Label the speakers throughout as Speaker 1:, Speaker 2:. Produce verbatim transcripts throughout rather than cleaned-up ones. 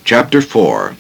Speaker 1: Chapter four.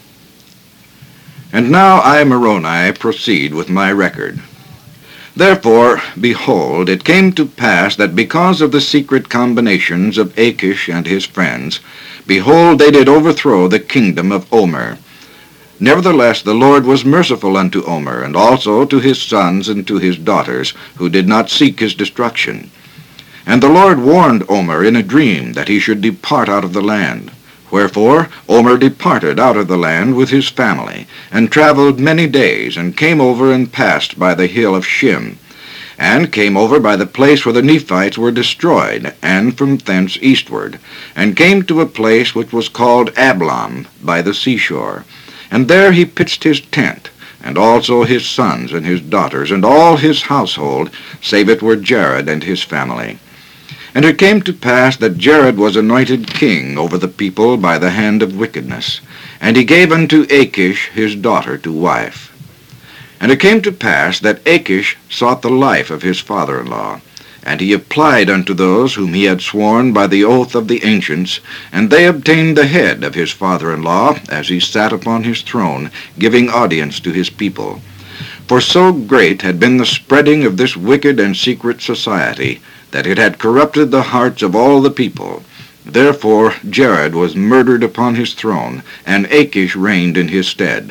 Speaker 1: And now I, Moroni, proceed with my record. Therefore, behold, it came to pass that because of the secret combinations of Achish and his friends, behold, they did overthrow the kingdom of Omer. Nevertheless, the Lord was merciful unto Omer, and also to his sons and to his daughters, who did not seek his destruction. And the Lord warned Omer in a dream that he should depart out of the land. Wherefore Omer departed out of the land with his family, and travelled many days, and came over and passed by the hill of Shim, and came over by the place where the Nephites were destroyed, and from thence eastward, and came to a place which was called Ablam by the seashore. And there he pitched his tent, and also his sons and his daughters, and all his household, save it were Jared and his family. And it came to pass that Jared was anointed king over the people by the hand of wickedness, and he gave unto Achish his daughter to wife. And it came to pass that Achish sought the life of his father-in-law, and he applied unto those whom he had sworn by the oath of the ancients, and they obtained the head of his father-in-law as he sat upon his throne, giving audience to his people. For so great had been the spreading of this wicked and secret society, that it had corrupted the hearts of all the people. Therefore Jared was murdered upon his throne, and Achish reigned in his stead.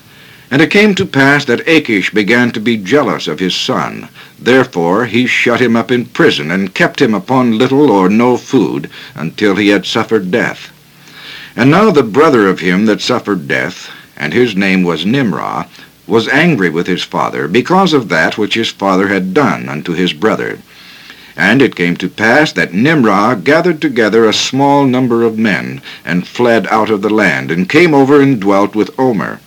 Speaker 1: And it came to pass that Achish began to be jealous of his son. Therefore he shut him up in prison, and kept him upon little or no food, until he had suffered death. And now the brother of him that suffered death, and his name was Nimrah, was angry with his father, because of that which his father had done unto his brother. And it came to pass that Nimrah gathered together a small number of men, and fled out of the land, and came over and dwelt with Omer.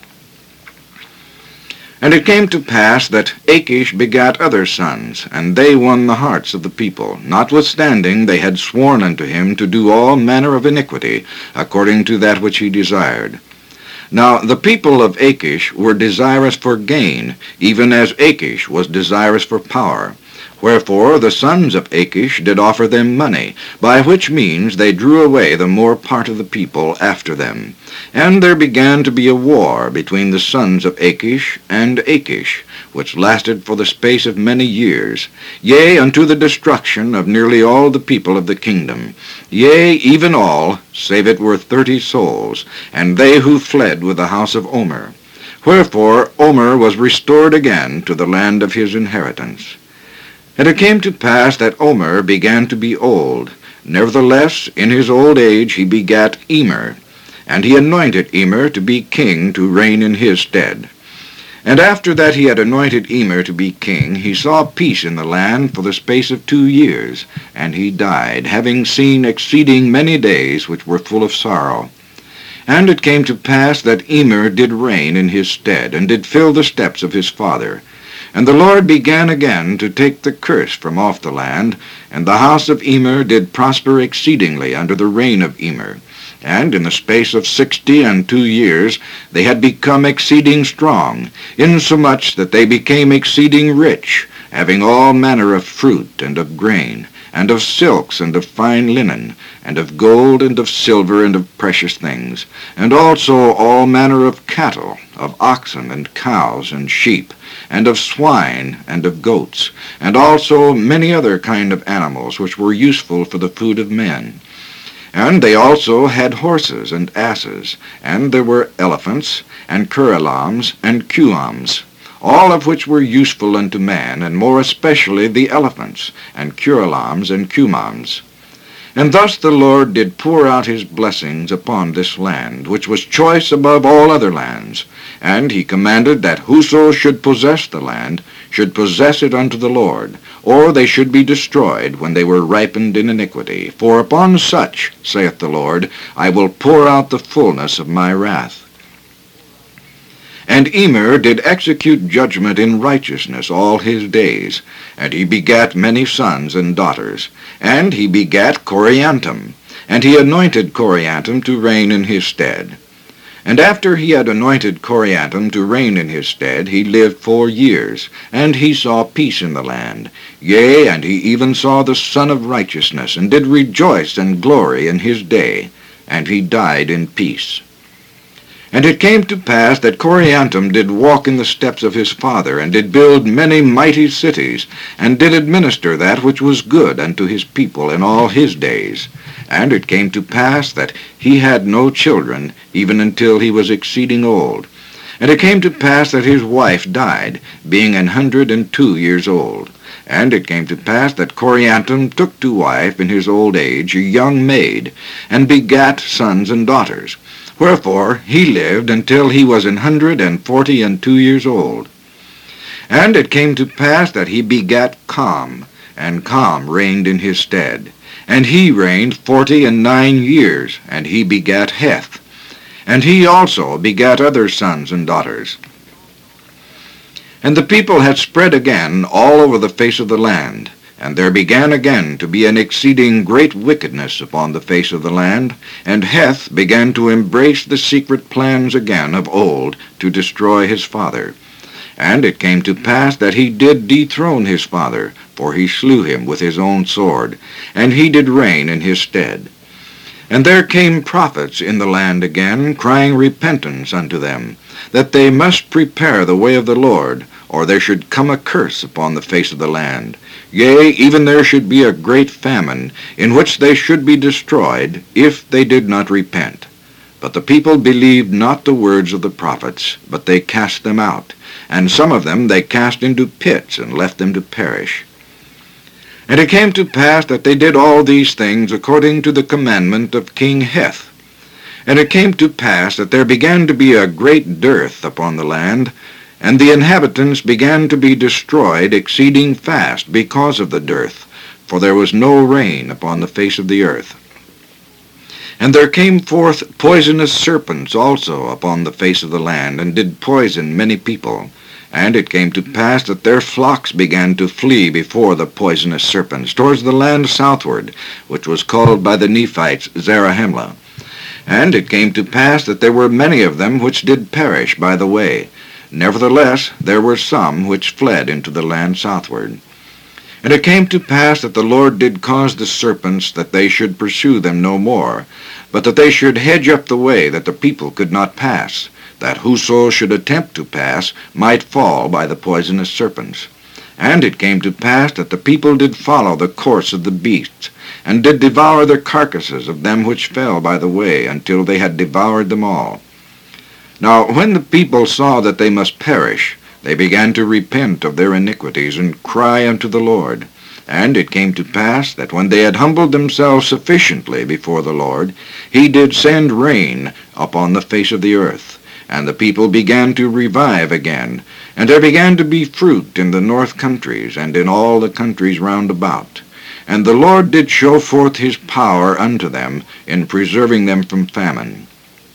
Speaker 1: And it came to pass that Achish begat other sons, and they won the hearts of the people, notwithstanding they had sworn unto him to do all manner of iniquity, according to that which he desired. Now the people of Achish were desirous for gain, even as Achish was desirous for power. Wherefore the sons of Achish did offer them money, by which means they drew away the more part of the people after them. And there began to be a war between the sons of Achish and Achish, which lasted for the space of many years, yea, unto the destruction of nearly all the people of the kingdom, yea, even all, save it were thirty souls, and they who fled with the house of Omer. Wherefore Omer was restored again to the land of his inheritance. And it came to pass that Omer began to be old. Nevertheless, in his old age he begat Emer, and he anointed Emer to be king to reign in his stead. And after that he had anointed Emer to be king, he saw peace in the land for the space of two years, and he died, having seen exceeding many days which were full of sorrow. And it came to pass that Emer did reign in his stead, and did fill the steps of his father. And the Lord began again to take the curse from off the land, and the house of Emer did prosper exceedingly under the reign of Emer. And in the space of sixty and two years they had become exceeding strong, insomuch that they became exceeding rich, having all manner of fruit and of grain, and of silks and of fine linen, and of gold and of silver and of precious things, and also all manner of cattle, of oxen and cows and sheep, and of swine and of goats, and also many other kind of animals which were useful for the food of men. And they also had horses and asses, and there were elephants, and curelams, and cuams, all of which were useful unto man, and more especially the elephants, and curelams, and cumams. And thus the Lord did pour out his blessings upon this land, which was choice above all other lands. And he commanded that whoso should possess the land should possess it unto the Lord, or they should be destroyed when they were ripened in iniquity. For upon such, saith the Lord, I will pour out the fullness of my wrath. And Emer did execute judgment in righteousness all his days, and he begat many sons and daughters. And he begat Coriantum, and he anointed Coriantum to reign in his stead. And after he had anointed Coriantum to reign in his stead, he lived four years, and he saw peace in the land. Yea, and he even saw the Son of Righteousness, and did rejoice and glory in his day, and he died in peace. And it came to pass that Coriantum did walk in the steps of his father, and did build many mighty cities, and did administer that which was good unto his people in all his days. And it came to pass that he had no children, even until he was exceeding old. And it came to pass that his wife died, being an hundred and two years old. And it came to pass that Coriantum took to wife in his old age a young maid, and begat sons and daughters. Wherefore he lived until he was an hundred and forty and two years old. And it came to pass that he begat Com, and Com reigned in his stead. And he reigned forty and nine years, and he begat Heth. And he also begat other sons and daughters. And the people had spread again all over the face of the land, and there began again to be an exceeding great wickedness upon the face of the land, and Heth began to embrace the secret plans again of old to destroy his father. And it came to pass that he did dethrone his father, for he slew him with his own sword, and he did reign in his stead. And there came prophets in the land again, crying repentance unto them, that they must prepare the way of the Lord, or there should come a curse upon the face of the land. Yea, even there should be a great famine, in which they should be destroyed, if they did not repent. But the people believed not the words of the prophets, but they cast them out, and some of them they cast into pits, and left them to perish. And it came to pass that they did all these things according to the commandment of King Heth. And it came to pass that there began to be a great dearth upon the land, and the inhabitants began to be destroyed exceeding fast because of the dearth, for there was no rain upon the face of the earth. And there came forth poisonous serpents also upon the face of the land, and did poison many people. And it came to pass that their flocks began to flee before the poisonous serpents towards the land southward, which was called by the Nephites Zarahemla. And it came to pass that there were many of them which did perish by the way. Nevertheless, there were some which fled into the land southward. And it came to pass that the Lord did cause the serpents that they should pursue them no more, but that they should hedge up the way that the people could not pass, that whoso should attempt to pass might fall by the poisonous serpents. And it came to pass that the people did follow the course of the beasts, and did devour the carcasses of them which fell by the way, until they had devoured them all. Now when the people saw that they must perish, they began to repent of their iniquities, and cry unto the Lord. And it came to pass that when they had humbled themselves sufficiently before the Lord, he did send rain upon the face of the earth, and the people began to revive again, and there began to be fruit in the north countries, and in all the countries round about. And the Lord did show forth his power unto them, in preserving them from famine.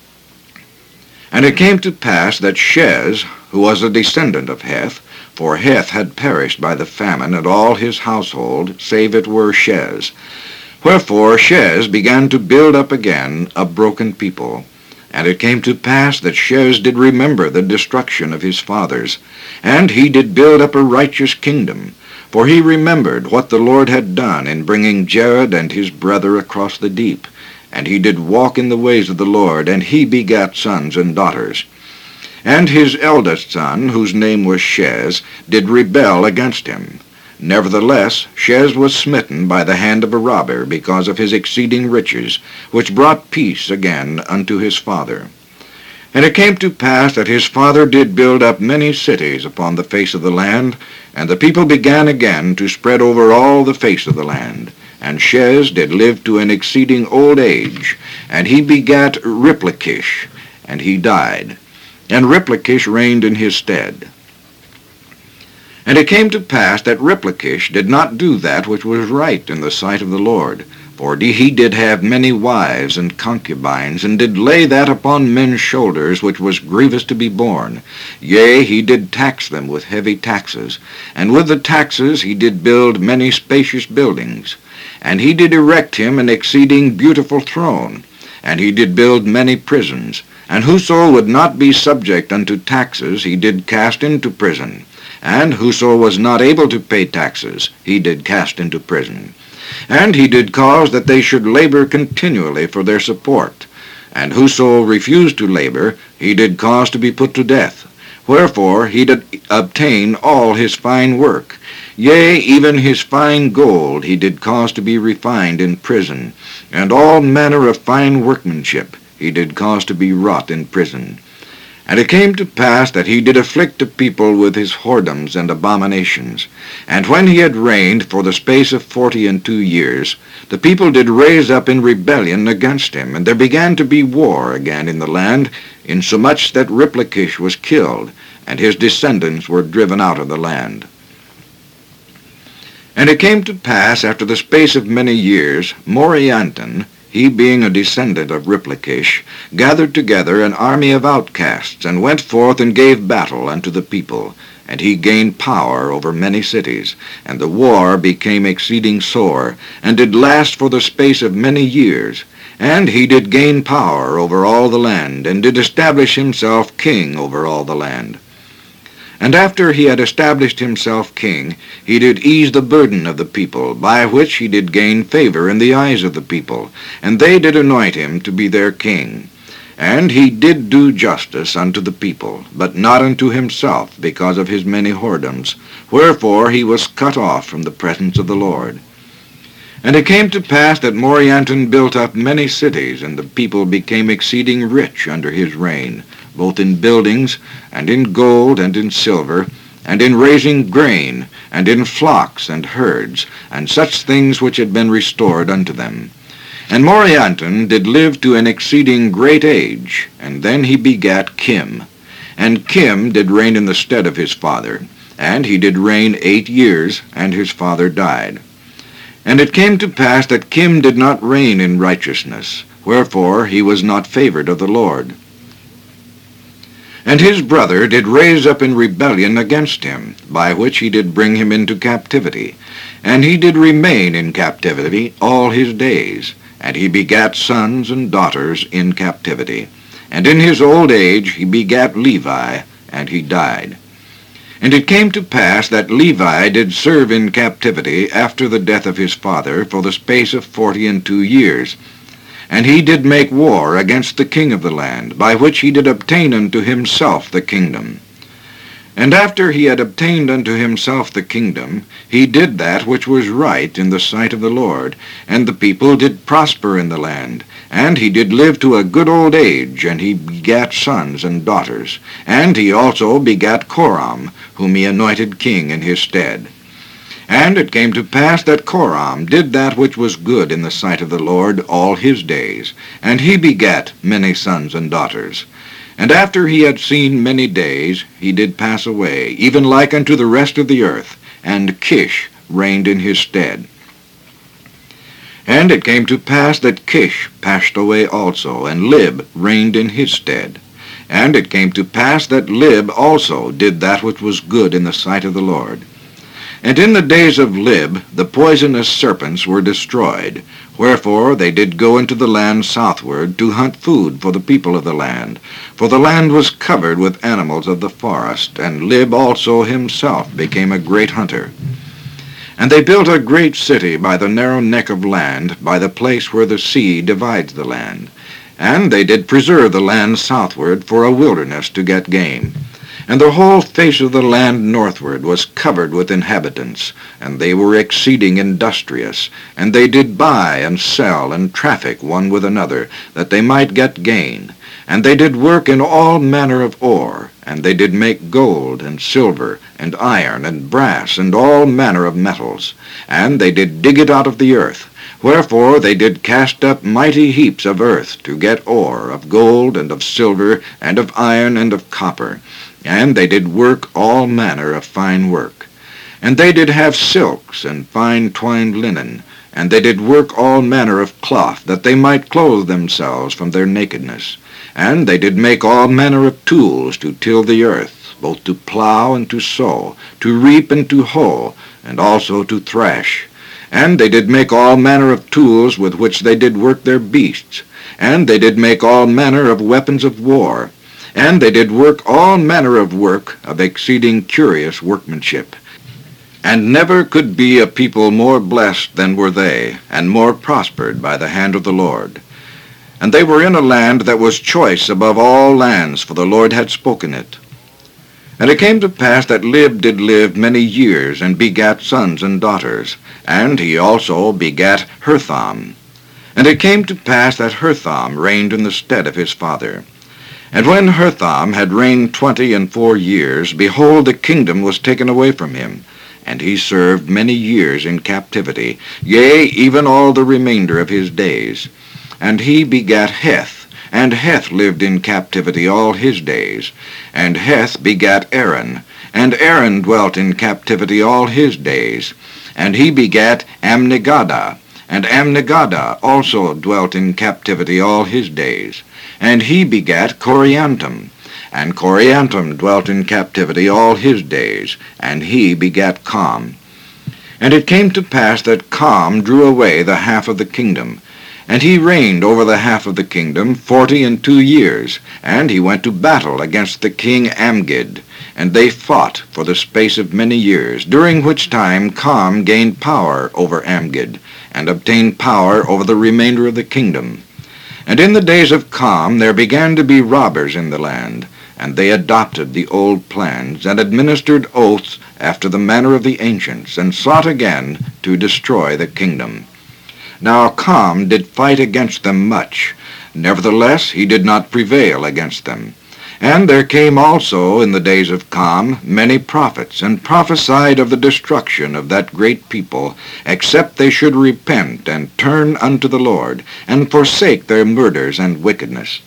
Speaker 1: And it came to pass that Shez, who was a descendant of Heth, for Heth had perished by the famine, and all his household, save it were Shez. Wherefore Shez began to build up again a broken people. And it came to pass that Shez did remember the destruction of his fathers, and he did build up a righteous kingdom, for he remembered what the Lord had done in bringing Jared and his brother across the deep. And he did walk in the ways of the Lord, and he begat sons and daughters. And his eldest son, whose name was Shez, did rebel against him. Nevertheless, Shez was smitten by the hand of a robber because of his exceeding riches, which brought peace again unto his father. And it came to pass that his father did build up many cities upon the face of the land, and the people began again to spread over all the face of the land. And Shez did live to an exceeding old age, and he begat Riplakish, and he died. And Riplakish reigned in his stead. And it came to pass that Riplakish did not do that which was right in the sight of the Lord, for he did have many wives and concubines, and did lay that upon men's shoulders which was grievous to be borne. Yea, he did tax them with heavy taxes, and with the taxes he did build many spacious buildings. And he did erect him an exceeding beautiful throne, and he did build many prisons. And whoso would not be subject unto taxes he did cast into prison, and whoso was not able to pay taxes he did cast into prison. And he did cause that they should labor continually for their support. And whoso refused to labor, he did cause to be put to death. Wherefore he did obtain all his fine work. Yea, even his fine gold he did cause to be refined in prison, and all manner of fine workmanship he did cause to be wrought in prison. And it came to pass that he did afflict the people with his whoredoms and abominations. And when he had reigned for the space of forty and two years, the people did raise up in rebellion against him, and there began to be war again in the land, insomuch that Riplakish was killed, and his descendants were driven out of the land. And it came to pass after the space of many years, Morianton, he being a descendant of Riplakish, gathered together an army of outcasts, and went forth and gave battle unto the people. And he gained power over many cities, and the war became exceeding sore, and did last for the space of many years. And he did gain power over all the land, and did establish himself king over all the land. And after he had established himself king, he did ease the burden of the people, by which he did gain favor in the eyes of the people, and they did anoint him to be their king. And he did do justice unto the people, but not unto himself, because of his many whoredoms. Wherefore he was cut off from the presence of the Lord. And it came to pass that Morianton built up many cities, and the people became exceeding rich under his reign, both in buildings, and in gold, and in silver, and in raising grain, and in flocks and herds, and such things which had been restored unto them. And Morianton did live to an exceeding great age, and then he begat Kim. And Kim did reign in the stead of his father, and he did reign eight years, and his father died. And it came to pass that Kim did not reign in righteousness, wherefore he was not favored of the Lord. And his brother did raise up in rebellion against him, by which he did bring him into captivity. And he did remain in captivity all his days, and he begat sons and daughters in captivity. And in his old age he begat Levi, and he died. And it came to pass that Levi did serve in captivity after the death of his father for the space of forty and two years. And he did make war against the king of the land, by which he did obtain unto himself the kingdom. And after he had obtained unto himself the kingdom, he did that which was right in the sight of the Lord, and the people did prosper in the land. And he did live to a good old age, and he begat sons and daughters. And he also begat Coram, whom he anointed king in his stead. And it came to pass that Coram did that which was good in the sight of the Lord all his days, and he begat many sons and daughters. And after he had seen many days, he did pass away, even like unto the rest of the earth, and Kish reigned in his stead. And it came to pass that Kish passed away also, and Lib reigned in his stead. And it came to pass that Lib also did that which was good in the sight of the Lord. And in the days of Lib the poisonous serpents were destroyed, wherefore they did go into the land southward to hunt food for the people of the land. For the land was covered with animals of the forest, and Lib also himself became a great hunter. And they built a great city by the narrow neck of land, by the place where the sea divides the land. And they did preserve the land southward for a wilderness to get game. And the whole face of the land northward was covered with inhabitants, and they were exceeding industrious, and they did buy and sell and traffic one with another, that they might get gain. And they did work in all manner of ore, and they did make gold and silver and iron and brass and all manner of metals, and they did dig it out of the earth. Wherefore they did cast up mighty heaps of earth to get ore of gold and of silver and of iron and of copper. And they did work all manner of fine work. And they did have silks and fine twined linen, and they did work all manner of cloth, that they might clothe themselves from their nakedness. And they did make all manner of tools to till the earth, both to plow and to sow, to reap and to hoe, and also to thrash. And they did make all manner of tools with which they did work their beasts. And they did make all manner of weapons of war. And they did work all manner of work of exceeding curious workmanship. And never could be a people more blessed than were they, and more prospered by the hand of the Lord. And they were in a land that was choice above all lands, for the Lord had spoken it. And it came to pass that Lib did live many years, and begat sons and daughters, and he also begat Hertham. And it came to pass that Hertham reigned in the stead of his father. And when Hertham had reigned twenty and four years, behold, the kingdom was taken away from him, and he served many years in captivity, yea, even all the remainder of his days. And he begat Heth, and Heth lived in captivity all his days. And Heth begat Aaron, and Aaron dwelt in captivity all his days. And he begat Amnigaddah, and Amnigaddah also dwelt in captivity all his days. And he begat Coriantum, and Coriantum dwelt in captivity all his days. And he begat Com. And it came to pass that Com drew away the half of the kingdom, and he reigned over the half of the kingdom forty and two years. And he went to battle against the king Amgid, and they fought for the space of many years, during which time Com gained power over Amgid, and obtained power over the remainder of the kingdom. And in the days of Com there began to be robbers in the land, and they adopted the old plans, and administered oaths after the manner of the ancients, and sought again to destroy the kingdom. Now Com did fight against them much, nevertheless he did not prevail against them. And there came also in the days of Com many prophets, and prophesied of the destruction of that great people, except they should repent and turn unto the Lord, and forsake their murders and wickedness.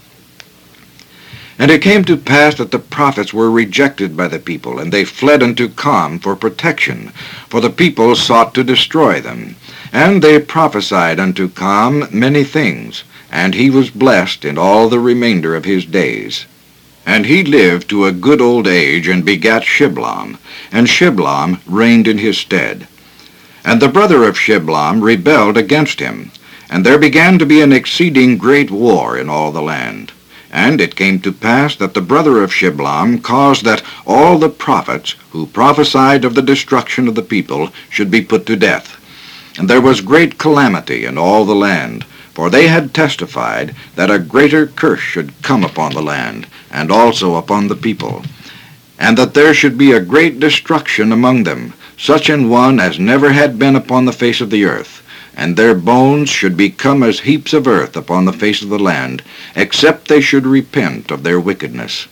Speaker 1: And it came to pass that the prophets were rejected by the people, and they fled unto Com for protection, for the people sought to destroy them. And they prophesied unto Com many things, and he was blessed in all the remainder of his days. And he lived to a good old age, and begat Shiblam, and Shiblam reigned in his stead. And the brother of Shiblam rebelled against him, and there began to be an exceeding great war in all the land. And it came to pass that the brother of Shiblam caused that all the prophets who prophesied of the destruction of the people should be put to death. And there was great calamity in all the land, for they had testified that a greater curse should come upon the land, and also upon the people, and that there should be a great destruction among them, such an one as never had been upon the face of the earth, and their bones should become as heaps of earth upon the face of the land, except they should repent of their wickedness.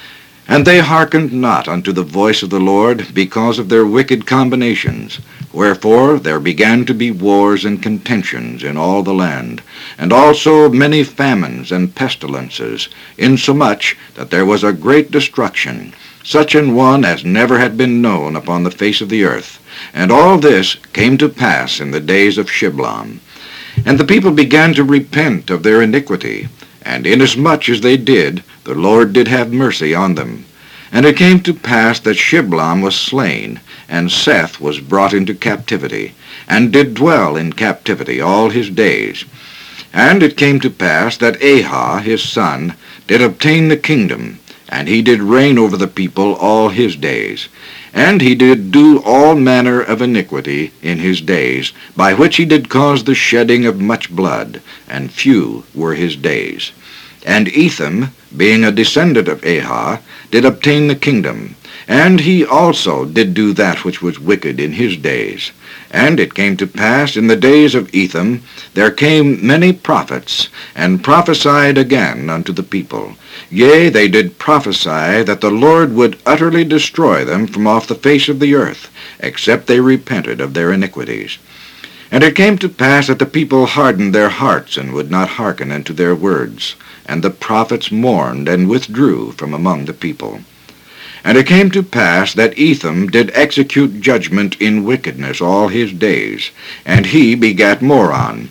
Speaker 1: And they hearkened not unto the voice of the Lord, because of their wicked combinations. Wherefore there began to be wars and contentions in all the land, and also many famines and pestilences, insomuch that there was a great destruction, such an one as never had been known upon the face of the earth. And all this came to pass in the days of Shiblam. And the people began to repent of their iniquity, and inasmuch as they did, the Lord did have mercy on them. And it came to pass that Shiblam was slain, and Seth was brought into captivity, and did dwell in captivity all his days. And it came to pass that Ahah his son did obtain the kingdom, and he did reign over the people all his days. And he did do all manner of iniquity in his days, by which he did cause the shedding of much blood, and few were his days. And Etham, being a descendant of Ahah, did obtain the kingdom, and he also did do that which was wicked in his days. And it came to pass in the days of Etham, there came many prophets, and prophesied again unto the people. Yea, they did prophesy that the Lord would utterly destroy them from off the face of the earth, except they repented of their iniquities. And it came to pass that the people hardened their hearts, and would not hearken unto their words. And the prophets mourned, and withdrew from among the people. And it came to pass that Etham did execute judgment in wickedness all his days, and he begat Moron.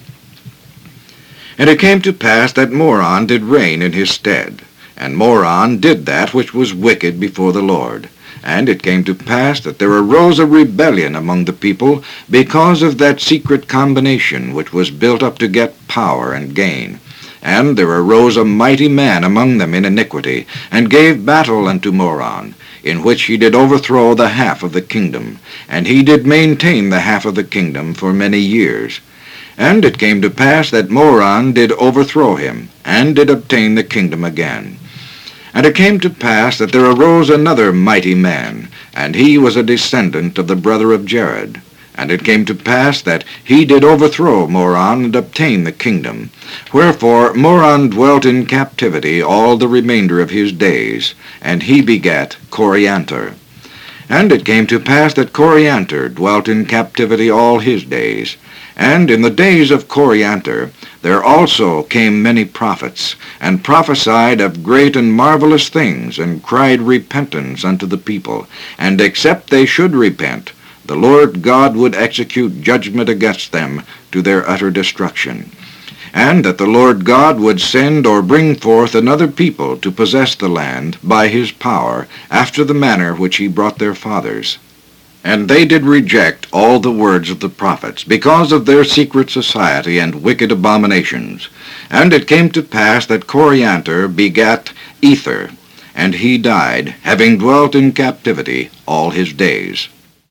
Speaker 1: And it came to pass that Moron did reign in his stead, and Moron did that which was wicked before the Lord. And it came to pass that there arose a rebellion among the people, because of that secret combination which was built up to get power and gain. And there arose a mighty man among them in iniquity, and gave battle unto Moron, in which he did overthrow the half of the kingdom, and he did maintain the half of the kingdom for many years. And it came to pass that Moron did overthrow him, and did obtain the kingdom again. And it came to pass that there arose another mighty man, and he was a descendant of the brother of Jared. And it came to pass that he did overthrow Moron, and obtain the kingdom. Wherefore Moron dwelt in captivity all the remainder of his days, and he begat Coriantor. And it came to pass that Coriantor dwelt in captivity all his days. And in the days of Coriantor there also came many prophets, and prophesied of great and marvelous things, and cried repentance unto the people. And except they should repent, the Lord God would execute judgment against them to their utter destruction. And that the Lord God would send or bring forth another people to possess the land by his power, after the manner which he brought their fathers. And they did reject all the words of the prophets, because of their secret society and wicked abominations. And it came to pass that Coriantor begat Ether, and he died, having dwelt in captivity all his days.